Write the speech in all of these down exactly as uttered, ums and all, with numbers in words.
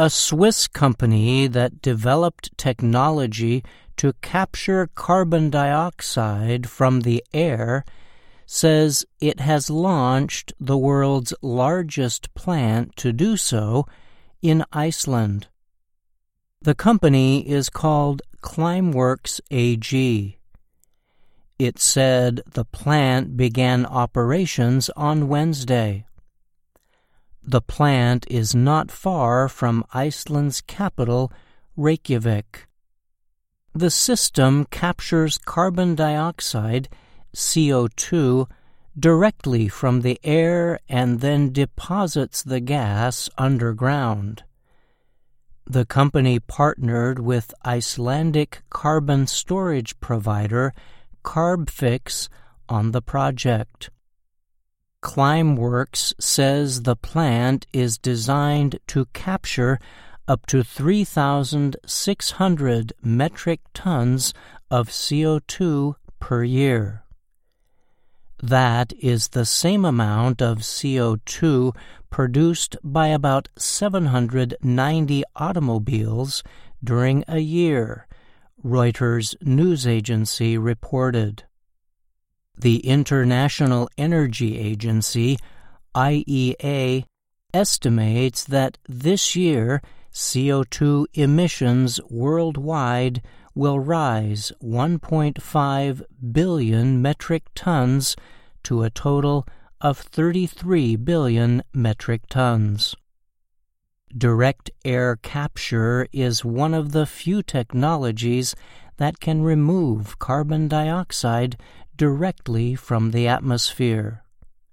A Swiss company that developed technology to capture carbon dioxide from the air says it has launched the world's largest plant to do so in Iceland. The company is called Climeworks A G. It said the plant began operations on Wednesday. The plant is not far from Iceland's capital, Reykjavik. The system captures carbon dioxide, C O two, directly from the air and then deposits the gas underground. The company partnered with Icelandic carbon storage provider Carbfix on the project. Climeworks says the plant is designed to capture up to three thousand six hundred metric tons of C O two per year. That is the same amount of C O two produced by about seven hundred ninety automobiles during a year, Reuters news agency reported. The International Energy Agency, I E A, estimates that this year C O two emissions worldwide will rise one point five billion metric tons to a total of thirty-three billion metric tons. Direct air capture is one of the few technologies that can remove carbon dioxide directly from the atmosphere.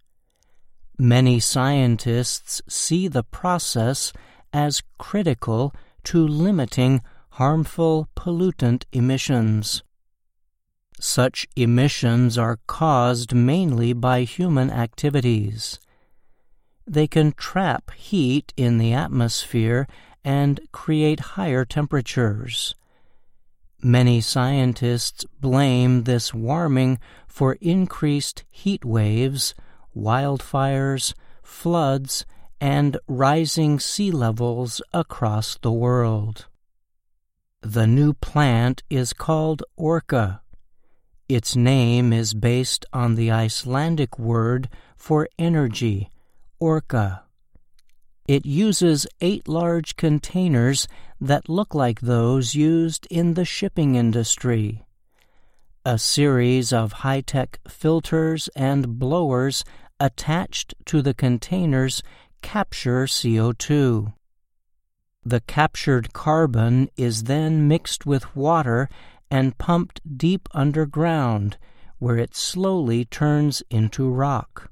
Many scientists see the process as critical to limiting harmful pollutant emissions. Such emissions are caused mainly by human activities. They can trap heat in the atmosphere and create higher temperatures. Many scientists blame this warming for increased heat waves, wildfires, floods, and rising sea levels across the world. The new plant is called Orka. Its name is based on the Icelandic word for energy, Orka. It uses eight large containers that look like those used in the shipping industry. A series of high-tech filters and blowers attached to the containers capture C O two. The captured carbon is then mixed with water and pumped deep underground, where it slowly turns into rock.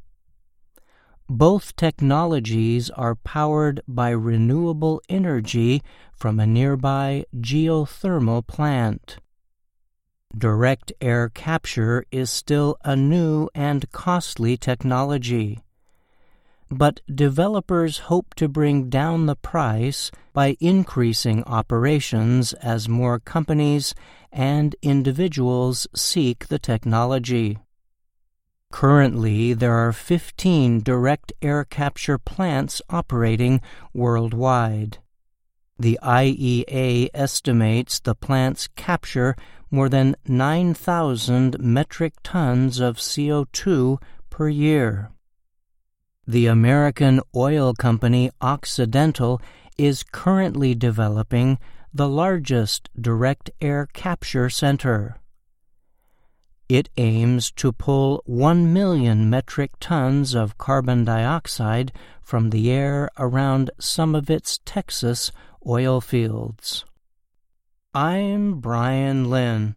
Both technologies are powered by renewable energy from a nearby geothermal plant. Direct air capture is still a new and costly technology, but developers hope to bring down the price by increasing operations as more companies and individuals seek the technology. Currently, there are fifteen direct air capture plants operating worldwide. The I E A estimates the plants capture more than nine thousand metric tons of C O two per year. The American oil company Occidental is currently developing the largest direct air capture center. It aims to pull one million metric tons of carbon dioxide from the air around some of its Texas oil fields. I'm Brian Lynn.